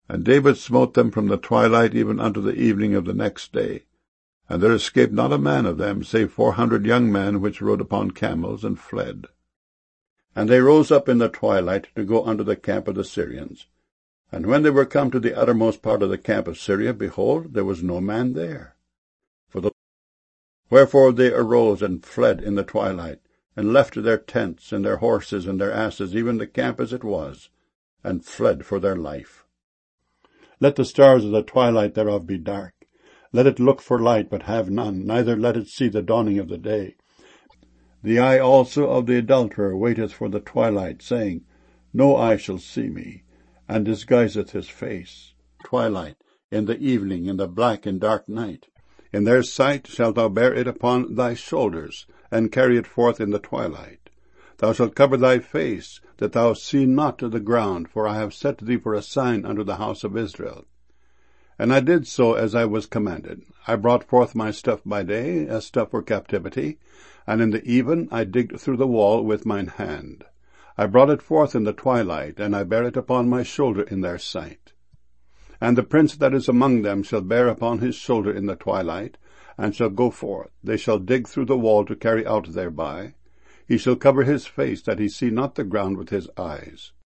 And David smote them from the twilight even unto the evening of the next day. And there escaped not a man of them, save 400 young men which rode upon camels, and fled. And they rose up in the twilight to go unto the camp of the Syrians. And when they were come to the uttermost part of the camp of Syria, behold, there was no man there. Wherefore they arose and fled in the twilight, and left their tents, and their horses, and their asses, even the camp as it was, and fled for their life. Let the stars of the twilight thereof be dark. Let it look for light, but have none, neither let it see the dawning of the day. The eye also of the adulterer waiteth for the twilight, saying, No eye shall see me, and disguiseth his face. Twilight, in the evening, in the black and dark night. In their sight shalt thou bear it upon thy shoulders, and carry it forth in the twilight. Thou shalt cover thy face, that thou see not the ground, for I have set thee for a sign unto the house of Israel. And I did so as I was commanded. I brought forth my stuff by day, as stuff for captivity, and in the even I digged through the wall with mine hand. I brought it forth in the twilight, and I bare it upon my shoulder in their sight. And the prince that is among them shall bear upon his shoulder in the twilight, and shall go forth. They shall dig through the wall to carry out thereby. He shall cover his face, that he see not the ground with his eyes.